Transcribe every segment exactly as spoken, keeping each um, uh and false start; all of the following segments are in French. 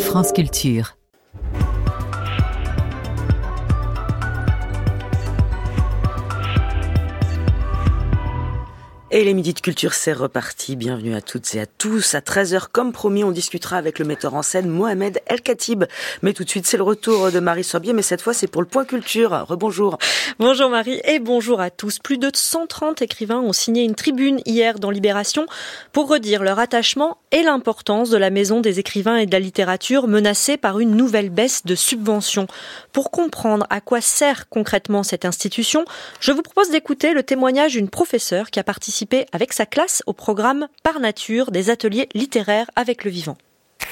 France Culture. Et les Midis de Culture, c'est reparti. Bienvenue à toutes et à tous. À treize heures, comme promis, on discutera avec le metteur en scène Mohamed El Khatib. Mais tout de suite, c'est le retour de Marie Sorbier, mais cette fois, c'est pour le Point Culture. Rebonjour. Bonjour Marie et bonjour à tous. Plus de cent trente écrivains ont signé une tribune hier dans Libération pour redire leur attachement et l'importance de la Maison des écrivains et de la littérature menacée par une nouvelle baisse de subventions. Pour comprendre à quoi sert concrètement cette institution, je vous propose d'écouter le témoignage d'une professeure qui a participé avec sa classe au programme Par Nature des ateliers littéraires avec le vivant.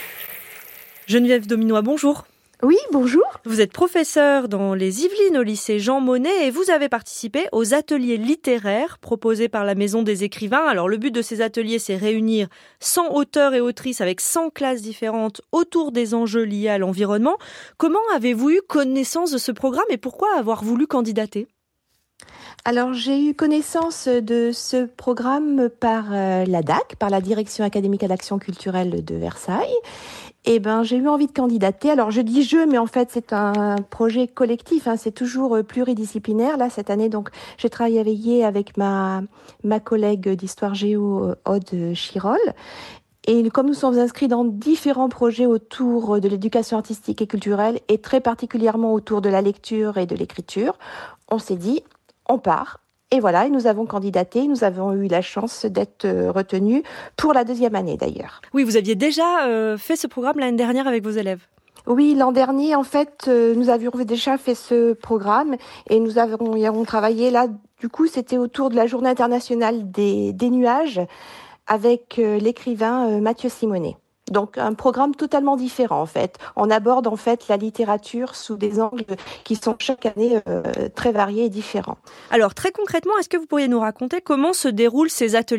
Geneviève Dominois, bonjour. Oui, bonjour. Vous êtes professeure dans les Yvelines au lycée Jean Monnet et vous avez participé aux ateliers littéraires proposés par la Maison des écrivains. Alors le but de ces ateliers, c'est réunir cent auteurs et autrices avec cent classes différentes autour des enjeux liés à l'environnement. Comment avez-vous eu connaissance de ce programme et pourquoi avoir voulu candidater ? Alors, j'ai eu connaissance de ce programme par euh, la D A C, par la Direction académique à l'action culturelle de Versailles. Et ben, j'ai eu envie de candidater. Alors, je dis je, mais en fait, c'est un projet collectif. Hein, c'est toujours euh, pluridisciplinaire. Là, cette année, donc, j'ai travaillé avec ma ma collègue d'histoire géo, Aude Chirol. Et comme nous sommes inscrits dans différents projets autour de l'éducation artistique et culturelle, et très particulièrement autour de la lecture et de l'écriture, on s'est dit, on part. Et voilà, et nous avons candidaté, nous avons eu la chance d'être retenus pour la deuxième année d'ailleurs. Oui, vous aviez déjà euh, fait ce programme l'année dernière avec vos élèves. Oui, l'an dernier, en fait, euh, nous avions déjà fait ce programme et nous avons, y avons travaillé là. Du coup, c'était autour de la Journée internationale des, des nuages avec euh, l'écrivain euh, Mathieu Simonet. Donc un programme totalement différent en fait. On aborde en fait la littérature sous des angles qui sont chaque année euh, très variés et différents. Alors très concrètement, est-ce que vous pourriez nous raconter comment se déroulent ces ateliers ?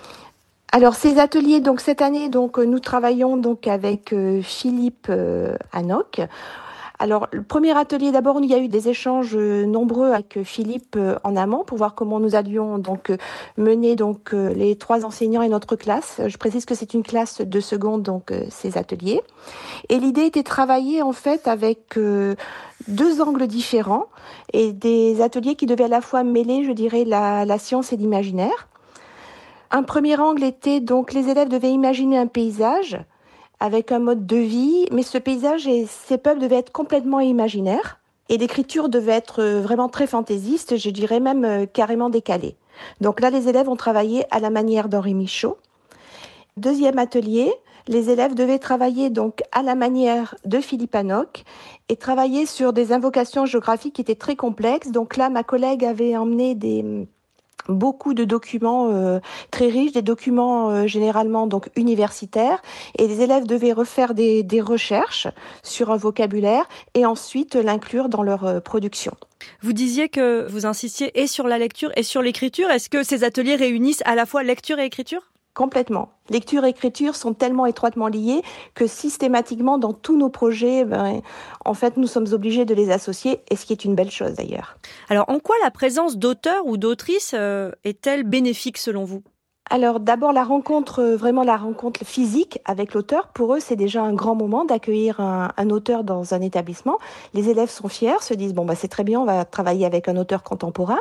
Alors ces ateliers, donc cette année, donc nous travaillons donc avec euh, Philippe euh, Hanoc. Alors, le premier atelier, d'abord, il y a eu des échanges nombreux avec Philippe en amont pour voir comment nous allions donc mener donc les trois enseignants et notre classe. Je précise que c'est une classe de seconde, donc ces ateliers. Et l'idée était de travailler en fait avec deux angles différents et des ateliers qui devaient à la fois mêler, je dirais, la, la science et l'imaginaire. Un premier angle était donc les élèves devaient imaginer un paysage avec un mode de vie, mais ce paysage et ces peuples devaient être complètement imaginaires. Et l'écriture devait être vraiment très fantaisiste, je dirais même euh, carrément décalée. Donc là, les élèves ont travaillé à la manière d'Henri Michaud. Deuxième atelier, les élèves devaient travailler donc à la manière de Philippe Hanoc et travailler sur des invocations géographiques qui étaient très complexes. Donc là, ma collègue avait emmené des... beaucoup de documents euh, très riches, des documents euh, généralement donc universitaires, et les élèves devaient refaire des, des recherches sur un vocabulaire et ensuite l'inclure dans leur euh, production. Vous disiez que vous insistiez et sur la lecture et sur l'écriture. Est-ce que ces ateliers réunissent à la fois lecture et écriture ? Complètement. Lecture et écriture sont tellement étroitement liées que systématiquement dans tous nos projets, ben, en fait, nous sommes obligés de les associer, et ce qui est une belle chose d'ailleurs. Alors, en quoi la présence d'auteurs ou d'autrices euh, est-elle bénéfique selon vous ? Alors d'abord la rencontre, vraiment la rencontre physique avec l'auteur, pour eux c'est déjà un grand moment d'accueillir un, un auteur dans un établissement. Les élèves sont fiers, se disent bon bah c'est très bien, on va travailler avec un auteur contemporain.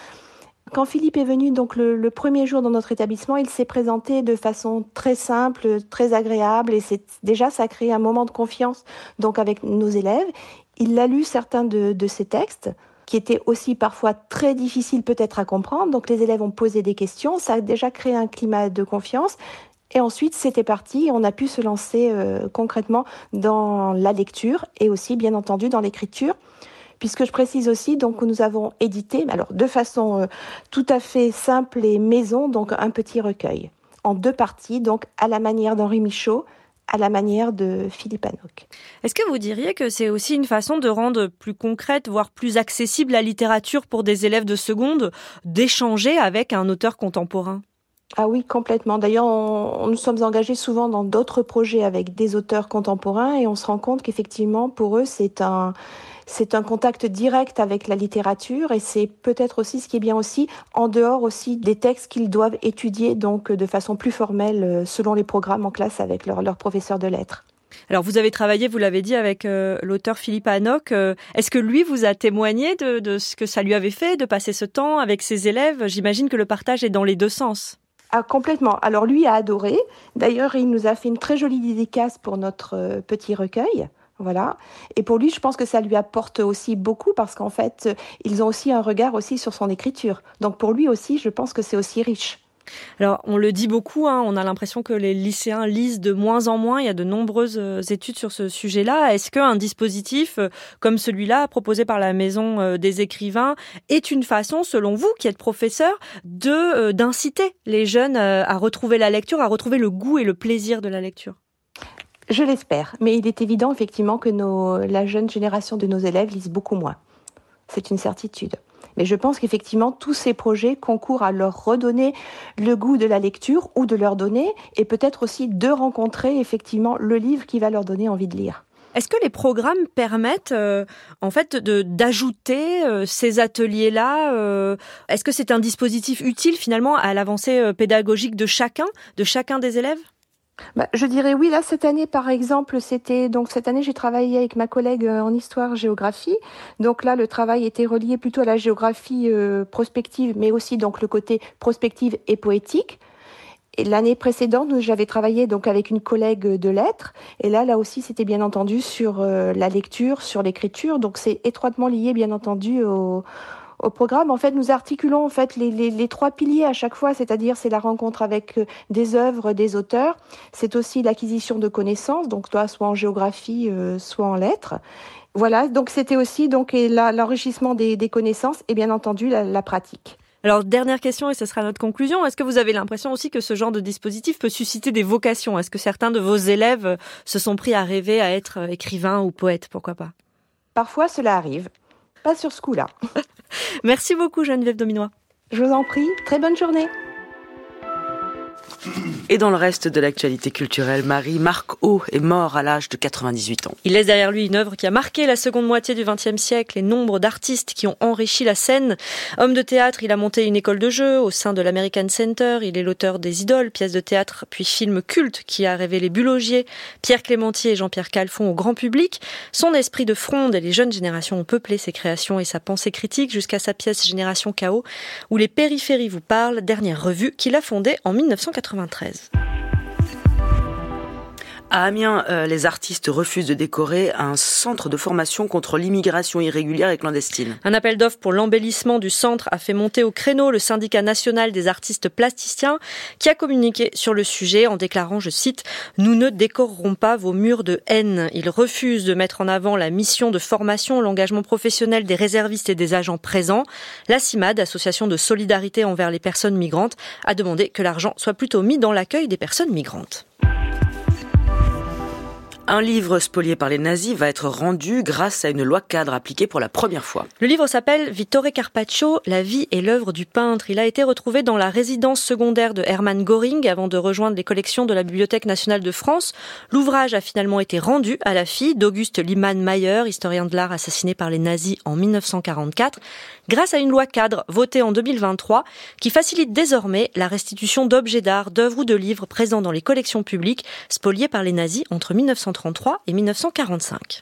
Quand Philippe est venu donc le, le premier jour dans notre établissement, il s'est présenté de façon très simple, très agréable, et c'est déjà ça a créé un moment de confiance donc avec nos élèves. Il a lu certains de, de ses textes, qui étaient aussi parfois très difficiles peut-être à comprendre. Donc les élèves ont posé des questions, ça a déjà créé un climat de confiance. Et ensuite, c'était parti, on a pu se lancer euh, concrètement dans la lecture et aussi, bien entendu, dans l'écriture. Puisque je précise aussi donc que nous avons édité, alors de façon euh, tout à fait simple et maison, donc un petit recueil en deux parties, donc à la manière d'Henri Michaud, à la manière de Philippe Hanoc. Est-ce que vous diriez que c'est aussi une façon de rendre plus concrète, voire plus accessible la littérature pour des élèves de seconde, d'échanger avec un auteur contemporain ? Ah oui, complètement. D'ailleurs, on, on, nous sommes engagés souvent dans d'autres projets avec des auteurs contemporains et on se rend compte qu'effectivement, pour eux, c'est un... C'est un contact direct avec la littérature et c'est peut-être aussi ce qui est bien aussi, en dehors aussi des textes qu'ils doivent étudier donc de façon plus formelle selon les programmes en classe avec leurs leur professeurs de lettres. Alors vous avez travaillé, vous l'avez dit, avec euh, l'auteur Philippe Hanoch. Euh, est-ce que lui vous a témoigné de, de ce que ça lui avait fait de passer ce temps avec ses élèves? J'imagine que le partage est dans les deux sens. Ah, complètement. Alors lui a adoré. D'ailleurs, il nous a fait une très jolie dédicace pour notre euh, petit recueil. Voilà. Et pour lui, je pense que ça lui apporte aussi beaucoup parce qu'en fait, euh, ils ont aussi un regard aussi sur son écriture. Donc pour lui aussi, je pense que c'est aussi riche. Alors, on le dit beaucoup, hein, on a l'impression que les lycéens lisent de moins en moins. Il y a de nombreuses études sur ce sujet-là. Est-ce qu'un dispositif comme celui-là, proposé par la Maison des écrivains, est une façon, selon vous, qui êtes professeur, de, d'inciter les jeunes à retrouver la lecture, à retrouver le goût et le plaisir de la lecture ? Je l'espère. Mais il est évident, effectivement, que nos, la jeune génération de nos élèves lisent beaucoup moins. C'est une certitude. Mais je pense qu'effectivement, tous ces projets concourent à leur redonner le goût de la lecture ou de leur donner, et peut-être aussi de rencontrer effectivement le livre qui va leur donner envie de lire. Est-ce que les programmes permettent euh, en fait de, d'ajouter euh, ces ateliers-là euh, Est-ce que c'est un dispositif utile finalement à l'avancée euh, pédagogique de chacun, de chacun des élèves ? Bah, je dirais oui. Là, cette année, par exemple, c'était donc cette année, j'ai travaillé avec ma collègue en histoire-géographie. Donc là, le travail était relié plutôt à la géographie euh, prospective, mais aussi donc le côté prospective et poétique. Et l'année précédente, j'avais travaillé donc avec une collègue de lettres. Et là, là aussi, c'était bien entendu sur euh, la lecture, sur l'écriture. Donc c'est étroitement lié, bien entendu, au Au programme. En fait, nous articulons en fait les, les, les trois piliers à chaque fois, c'est-à-dire c'est la rencontre avec des œuvres, des auteurs. C'est aussi l'acquisition de connaissances, donc toi, soit en géographie, euh, soit en lettres. Voilà, donc c'était aussi donc et la, l'enrichissement des, des connaissances et bien entendu la, la pratique. Alors, dernière question, et ce sera notre conclusion. Est-ce que vous avez l'impression aussi que ce genre de dispositif peut susciter des vocations ? Est-ce que certains de vos élèves se sont pris à rêver à être écrivains ou poètes ? Pourquoi pas ? Parfois, cela arrive. Pas sur ce coup-là. Merci beaucoup, Geneviève Dominois. Je vous en prie. Très bonne journée. Et dans le reste de l'actualité culturelle, Marie-Marc O est mort à l'âge de quatre-vingt-dix-huit ans. Il laisse derrière lui une œuvre qui a marqué la seconde moitié du vingtième siècle et nombre d'artistes qui ont enrichi la scène. Homme de théâtre, il a monté une école de jeu au sein de l'American Center. Il est l'auteur des Idoles, pièces de théâtre, puis films cultes qui a révélé Bulogier, Pierre Clémentier et Jean-Pierre Calfon au grand public. Son esprit de fronde et les jeunes générations ont peuplé ses créations et sa pensée critique jusqu'à sa pièce Génération Chaos, où les périphéries vous parlent, dernière revue qu'il a fondée en dix-neuf cent quatre-vingt-treize. À Amiens, euh, les artistes refusent de décorer un centre de formation contre l'immigration irrégulière et clandestine. Un appel d'offres pour l'embellissement du centre a fait monter au créneau le syndicat national des artistes plasticiens qui a communiqué sur le sujet en déclarant, je cite, « Nous ne décorerons pas vos murs de haine ». Il refuse de mettre en avant la mission de formation, l'engagement professionnel des réservistes et des agents présents. La CIMAD, association de solidarité envers les personnes migrantes, a demandé que l'argent soit plutôt mis dans l'accueil des personnes migrantes. Un livre spolié par les nazis va être rendu grâce à une loi cadre appliquée pour la première fois. Le livre s'appelle Vittore Carpaccio, La vie et l'œuvre du peintre. Il a été retrouvé dans la résidence secondaire de Hermann Göring avant de rejoindre les collections de la Bibliothèque nationale de France. L'ouvrage a finalement été rendu à la fille d'Auguste Liman-Mayer, historien de l'art assassiné par les nazis en dix-neuf cent quarante-quatre, grâce à une loi cadre votée en deux mille vingt-trois qui facilite désormais la restitution d'objets d'art, d'œuvres ou de livres présents dans les collections publiques spoliés par les nazis entre dix-neuf cent trente-trois et dix-neuf cent quarante-cinq.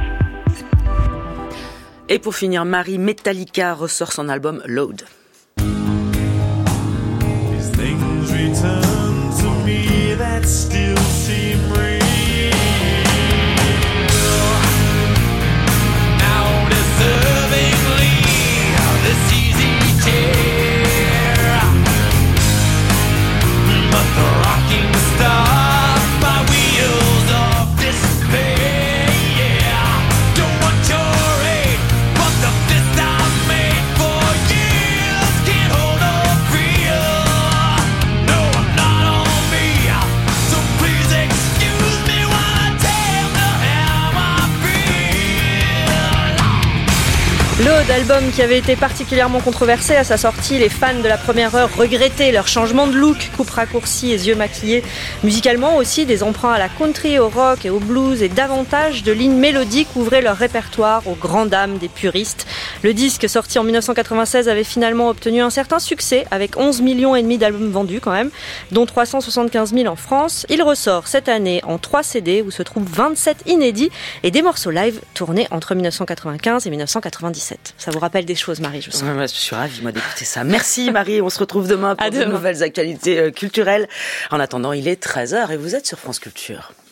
Et pour finir, Marie, Metallica ressort son album Load. Please L'Aude, album qui avait été particulièrement controversé à sa sortie, les fans de la première heure regrettaient leur changement de look, coupe raccourcie et yeux maquillés. Musicalement aussi, des emprunts à la country, au rock et au blues et davantage de lignes mélodiques ouvraient leur répertoire aux grandes dames des puristes. Le disque, sorti en dix-neuf cent quatre-vingt-seize, avait finalement obtenu un certain succès avec onze millions et demi d'albums vendus quand même, dont trois cent soixante-quinze mille en France. Il ressort cette année en trois C D où se trouvent vingt-sept inédits et des morceaux live tournés entre dix-neuf cent quatre-vingt-quinze et dix-neuf cent quatre-vingt-dix-sept. Ça vous rappelle des choses, Marie, je sens. Ouais, ouais, je suis ravie, moi, d'écouter ça. Merci, Marie. On se retrouve demain pour de nouvelles actualités culturelles. En attendant, il est treize heures et vous êtes sur France Culture.